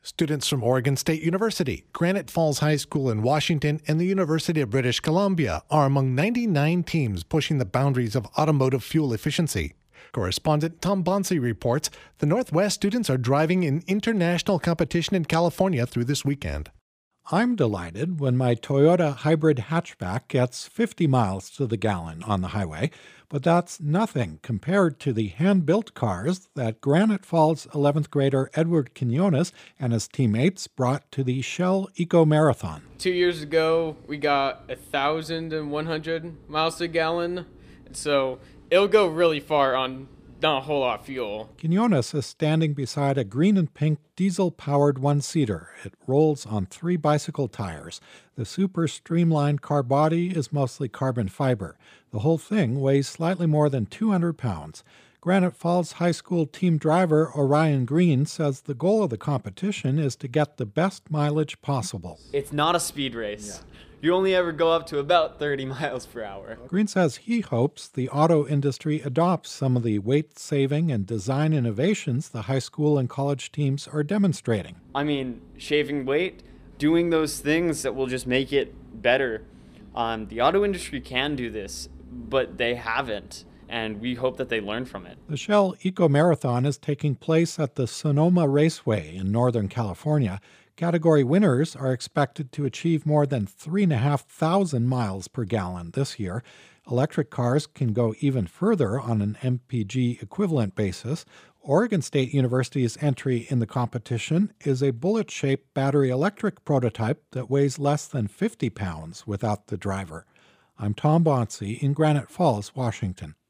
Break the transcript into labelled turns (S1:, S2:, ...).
S1: Students from Oregon State University, Granite Falls High School in Washington, and the University of British Columbia are among 99 teams pushing the boundaries of automotive fuel efficiency. Correspondent Tom Bonsi reports the Northwest students are driving in international competition in California through this weekend.
S2: I'm delighted when my Toyota hybrid hatchback gets 50 miles to the gallon on the highway, but that's nothing compared to the hand-built cars that Granite Falls 11th grader Edward Quinones and his teammates brought to the Shell Eco Marathon.
S3: 2 years ago, we got 1,100 miles to a gallon, so it'll go really far on not a whole lot of fuel.
S2: Quinones is standing beside a green and pink diesel-powered one-seater. It rolls on 3 bicycle tires. The super streamlined car body is mostly carbon fiber. The whole thing weighs slightly more than 200 pounds. Granite Falls High School team driver Orion Green says the goal of the competition is to get the best mileage possible.
S4: It's not a speed race. You only ever go up to about 30 miles per hour.
S2: Green says he hopes the auto industry adopts some of the weight-saving and design innovations the high school and college teams are demonstrating.
S4: I mean, shaving weight, doing those things that will just make it better. The auto industry can do this, but they haven't, and we hope that they learn from it.
S2: The Shell Eco Marathon is taking place at the Sonoma Raceway in Northern California. Category winners are expected to achieve more than 3,500 miles per gallon this year. Electric cars can go even further on an MPG equivalent basis. Oregon State University's entry in the competition is a bullet-shaped battery electric prototype that weighs less than 50 pounds without the driver. I'm Tom Bonsi in Granite Falls, Washington.